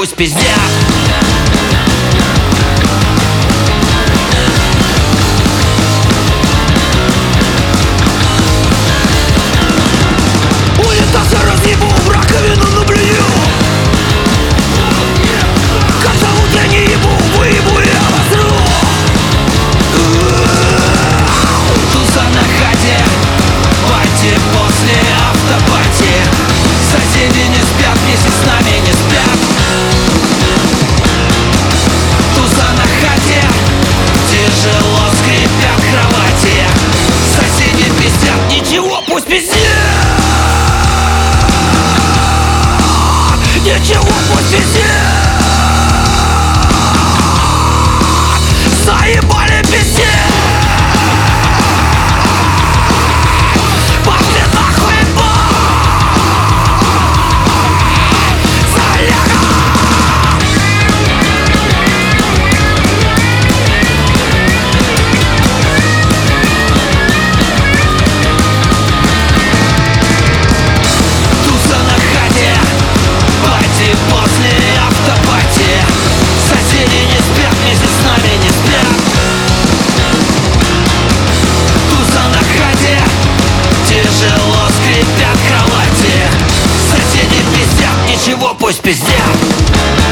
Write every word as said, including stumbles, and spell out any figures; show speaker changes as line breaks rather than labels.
пусть пиздят. Унитаз я разъебу, в раковину наблюю. Как зовут я не ебу, выебу я возру. Туза на хате, пати после автопати. Соседи не спят, вместе с нами не спят. Туза на хате, тяжело скрипят кровати. Соседи пиздят, ничего, пусть пиздят. Ничего, пусть пиздят. Заебали пиздец. Пошли нахуй, заляга. Туза на хате, пати после автопати. Соседи не спят, вместе с нами не спят. Туза на хате, тяжело скрипят кровати. Соседи пиздят, ничего, пусть пиздят.